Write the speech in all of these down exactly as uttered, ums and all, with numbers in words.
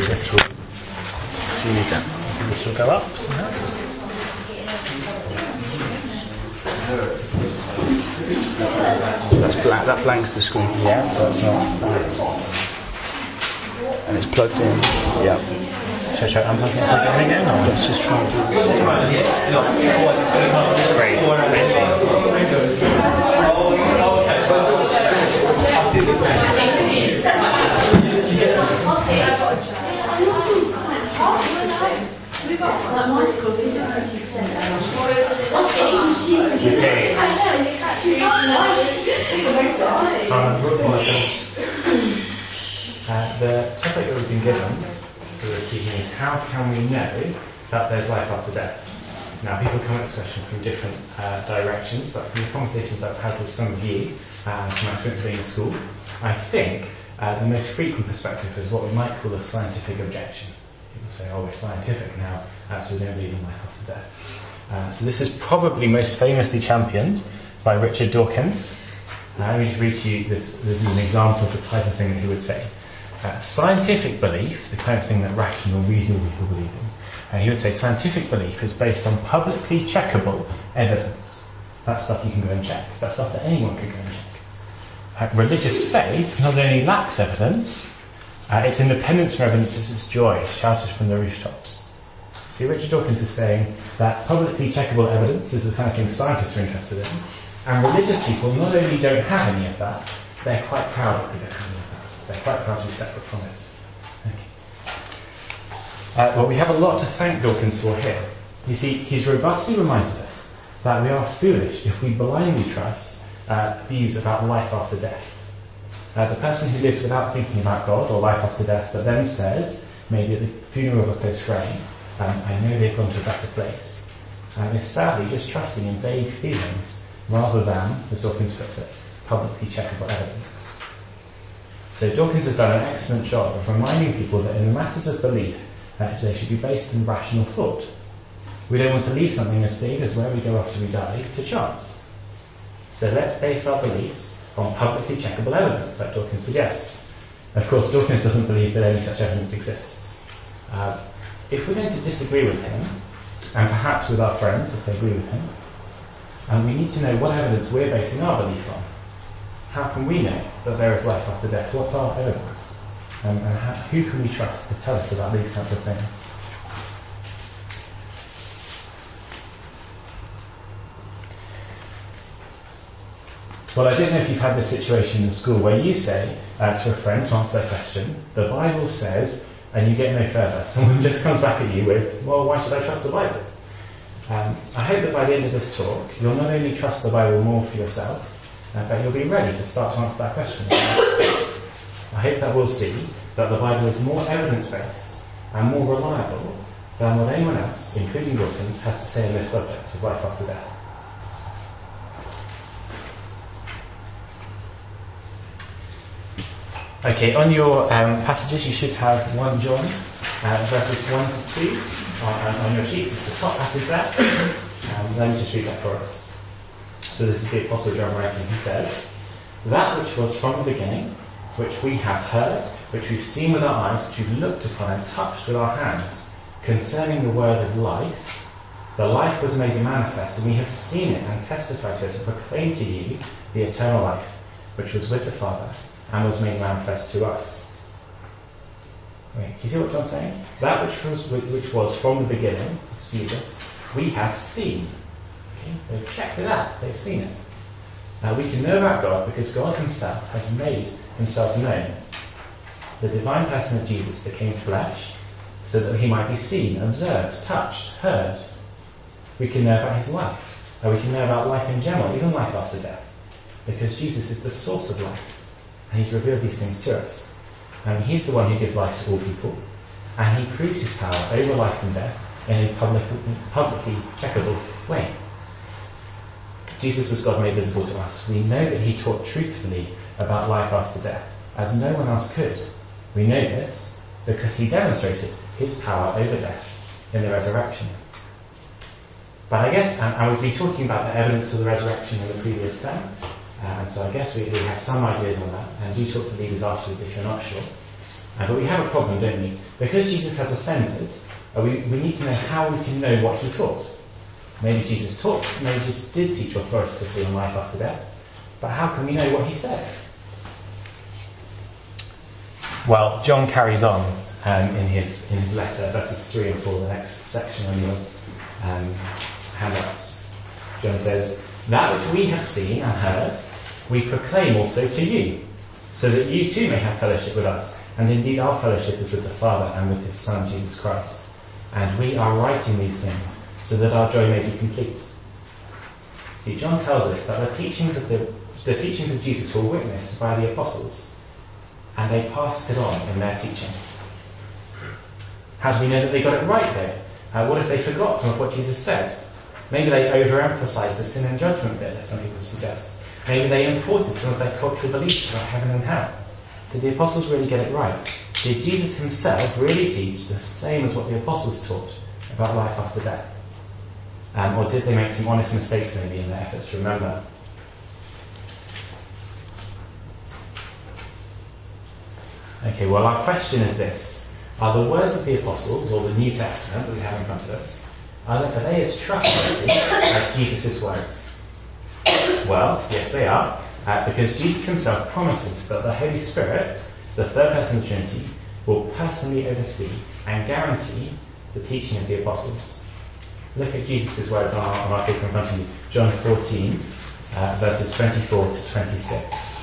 This will, do you need that? So this will go up somehow. That's blank, that blanks the screen. Yeah, that's not. And it's plugged in. Yeah. Should I try unplugging it plug it in again? Or let's just try and do this. Great. Uh, the topic that we've been given for this evening is how can we know that there's life after death? Now, people come at this question from different uh, directions, but from the conversations I've had with some of you, uh, from my experience of being in school, I think uh, the most frequent perspective is what we might call a scientific objection. People say, oh, we're scientific now, uh, so we don't believe in life after death. Uh, so this is probably most famously championed by Richard Dawkins. Uh, let me just read to you this, this is an example of the type of thing that he would say. Uh, scientific belief, the kind of thing that rational, reasonable people believe in, uh, he would say scientific belief is based on publicly checkable evidence. That's stuff you can go and check. That's stuff that anyone could go and check. Uh, religious faith not only lacks evidence, uh, its independence from evidence is its joy, it's shouted from the rooftops. See, Richard Dawkins is saying that publicly checkable evidence is the kind of thing scientists are interested in, and religious people not only don't have any of that, they're quite proud that they don't have any of that. They're quite proud to be separate from it. Thank you. Uh, well, we have a lot to thank Dawkins for here. You see, he's robustly reminded us that we are foolish if we blindly trust uh, views about life after death. Uh, the person who lives without thinking about God or life after death, but then says, maybe at the funeral of a close friend, um, I know they've gone to a better place, um, is sadly just trusting in vague feelings rather than, as Dawkins puts it, publicly checkable evidence. So Dawkins has done an excellent job of reminding people that in the matters of belief, uh, they should be based in rational thought. We don't want to leave something as big as where we go after we die to chance. So let's base our beliefs on publicly checkable evidence, like Dawkins suggests. Of course, Dawkins doesn't believe that any such evidence exists. Uh, if we're going to disagree with him, and perhaps with our friends if they agree with him, and we need to know what evidence we're basing our belief on. How can we know that there is life after death? What's our evidence? Um, and how, who can we trust to tell us about these kinds of things? Well, I don't know if you've had this situation in school where you say uh, to a friend to answer their question, the Bible says, and you get no further. Someone just comes back at you with, well, why should I trust the Bible? Um, I hope that by the end of this talk, you'll not only trust the Bible more for yourself, Uh, but you'll be ready to start to answer that question. I hope that we'll see that the Bible is more evidence-based and more reliable than what anyone else, including Dawkins, has to say on this subject of life after death. Okay, on your um, passages you should have First John uh, verses one to two on, on your sheets. It's the top passage there. Um, let me just read that for us. So this is the Apostle John writing. He says, that which was from the beginning, which we have heard, which we've seen with our eyes, which we've looked upon and touched with our hands, concerning the word of life, the life was made manifest, and we have seen it and testified to it and proclaimed to you the eternal life, which was with the Father and was made manifest to us. Wait, do you see what John's saying? That which was, which was from the beginning, it's Jesus, we have seen. Okay? They've checked it out, they've seen it. Now we can know about God because God himself has made himself known. The divine person of Jesus became flesh so that he might be seen, observed, touched, heard. We can know about his life. And we can know about life in general, even life after death. Because Jesus is the source of life. And he's revealed these things to us. And he's the one who gives life to all people. And he proves his power over life and death in a public, publicly checkable way. Jesus was God made visible to us. We know that he taught truthfully about life after death, as no one else could. We know this because he demonstrated his power over death in the resurrection. But I guess, and, and we've been talking about the evidence of the resurrection in the previous term, uh, and so I guess we, we have some ideas on that, and do talk to leaders afterwards if you're not sure. Uh, but we have a problem, don't we? Because Jesus has ascended, uh, we, we need to know how we can know what he taught. Maybe Jesus taught, maybe Jesus did teach authoritatively on life after death, but how can we know what he said? Well, John carries on um, in his in his letter, verses three and four, the next section on your um, handouts. John says, "That which we have seen and heard, we proclaim also to you, so that you too may have fellowship with us. And indeed our fellowship is with the Father and with his Son, Jesus Christ. And we are writing these things, so that our joy may be complete." See, John tells us that the teachings of the, the teachings of Jesus were witnessed by the apostles, and they passed it on in their teaching. How do we know that they got it right, though? Uh, what if they forgot some of what Jesus said? Maybe they overemphasized the sin and judgment bit, as some people suggest. Maybe they imported some of their cultural beliefs about heaven and hell. Did the apostles really get it right? Did Jesus himself really teach the same as what the apostles taught about life after death? Um, or did they make some honest mistakes maybe in their efforts to remember? Okay, well, our question is this. Are the words of the apostles, or the New Testament that we have in front of us, are they, are they as trustworthy as Jesus' words? Well, yes they are, uh, because Jesus himself promises that the Holy Spirit, the third person of the Trinity, will personally oversee and guarantee the teaching of the apostles. Look at Jesus' words on our, on our paper in front of you. John fourteen, uh, verses twenty-four to twenty-six.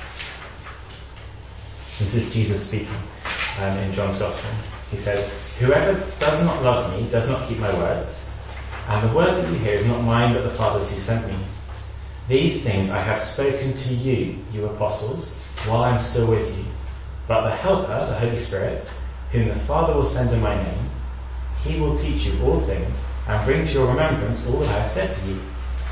This is Jesus speaking um, in John's Gospel. He says, "Whoever does not love me does not keep my words, and the word that you hear is not mine but the Father's who sent me. These things I have spoken to you, you apostles, while I am still with you. But the Helper, the Holy Spirit, whom the Father will send in my name, he will teach you all things and bring to your remembrance all that I have said to you."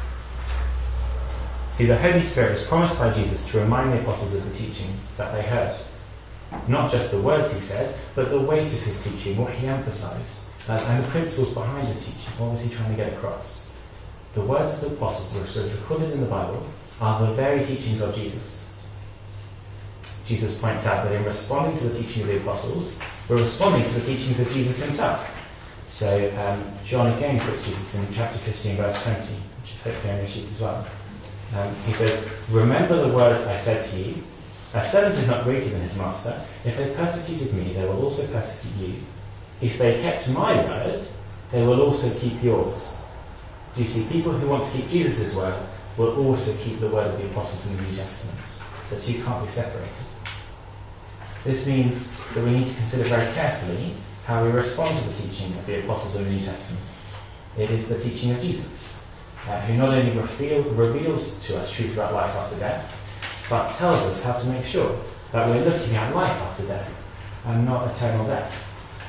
See, the Holy Spirit was promised by Jesus to remind the apostles of the teachings that they heard. Not just the words he said, but the weight of his teaching, what he emphasized, and, and the principles behind his teaching. What was he trying to get across? The words of the apostles, which are recorded in the Bible, are the very teachings of Jesus. Jesus points out that in responding to the teaching of the apostles, we're responding to the teachings of Jesus himself. So um, John again quotes Jesus in chapter fifteen, verse twenty, which is hopefully on your sheet as well. Um, he says, "Remember the word I said to you, a servant is not greater than his master. If they persecuted me, they will also persecute you. If they kept my word, they will also keep yours." Do you see, people who want to keep Jesus' word will also keep the word of the apostles in the New Testament. The two can't be separated. This means that we need to consider very carefully how we respond to the teaching of the apostles in the New Testament. It is the teaching of Jesus, uh, who not only reveal, reveals to us truth about life after death, but tells us how to make sure that we're looking at life after death and not eternal death.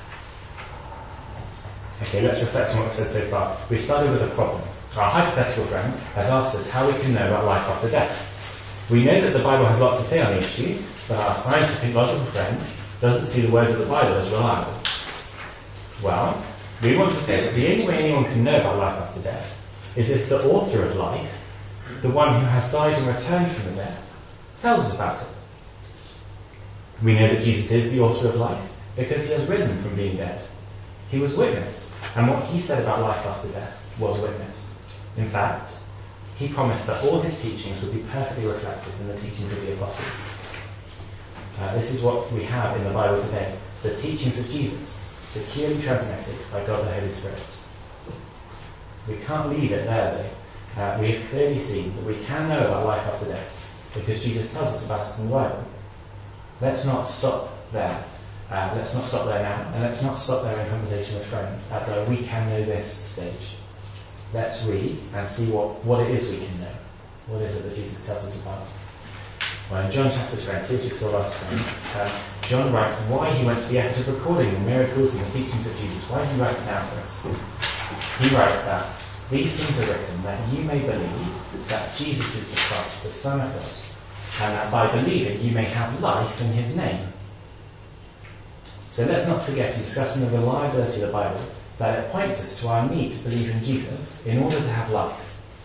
Okay, let's reflect on what we've said so far. We've started with a problem. Our hypothetical friend has asked us how we can know about life after death. We know that the Bible has lots to say on the issue, but our scientific, logical friend doesn't see the words of the Bible as reliable. Well, we want to say that the only way anyone can know about life after death is if the author of life, the one who has died and returned from the death, tells us about it. We know that Jesus is the author of life because he has risen from being dead. He was witnessed, and what he said about life after death was witnessed. In fact, he promised that all his teachings would be perfectly reflected in the teachings of the apostles. Uh, this is what we have in the Bible today, the teachings of Jesus, securely transmitted by God the Holy Spirit. We can't leave it there though. Uh, we have clearly seen that we can know about life after death because Jesus tells us about it in the Bible. Let's not stop there. Uh, let's not stop there now, and let's not stop there in conversation with friends at the we can know this stage. Let's read and see what, what it is we can know. What is it that Jesus tells us about? Well, in John chapter twenty, as we saw last time, uh, John writes why he went to the effort of recording the miracles and the teachings of Jesus. Why did he write it down for us? He writes that these things are written that you may believe that Jesus is the Christ, the Son of God, and that by believing you may have life in his name. So let's not forget, in discussing the reliability of the Bible, that it points us to our need to believe in Jesus in order to have life.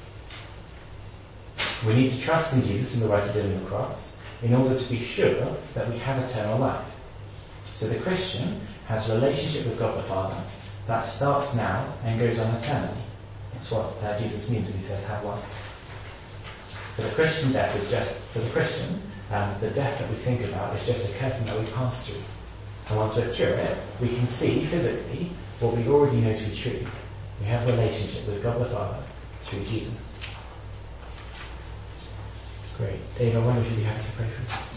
We need to trust in Jesus and the work he did on the cross in order to be sure that we have eternal life. So the Christian has a relationship with God the Father that starts now and goes on eternally. That's what uh, Jesus means when he says have life. For the Christian, death is just, for the Christian, um, the death that we think about is just a curtain that we pass through. And once we're through it, we can see physically what we already know to be true. We have a relationship with God the Father through Jesus. Great. Dave, I wonder if you'd be happy to pray for us.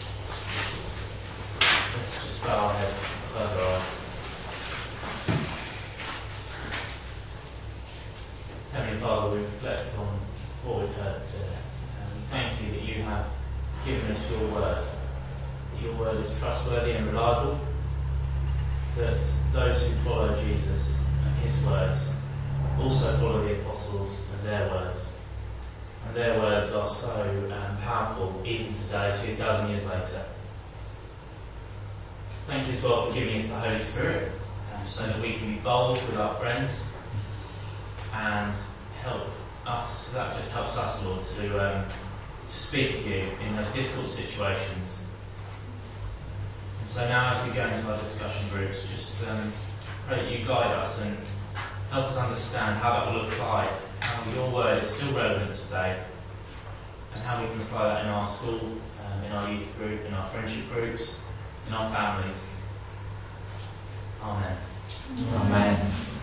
Let's just bow our heads, close our eyes. Heavenly Father, we reflect on what we've heard today. And we thank you that you have given us your word. That your word is trustworthy and reliable. That those who follow Jesus and his words also follow the apostles and their words. And their words are so um, powerful even today, two thousand years later. Thank you as well for giving us the Holy Spirit, um, so that we can be bold with our friends and help us. That just helps us, Lord, to um, to speak of you in those difficult situations. And so now, as we go into our discussion groups, just um, pray that you guide us and help us understand how that will apply, how your word is still relevant today, and how we can apply that in our school, um, in our youth group, in our friendship groups, in our families. Amen. Amen.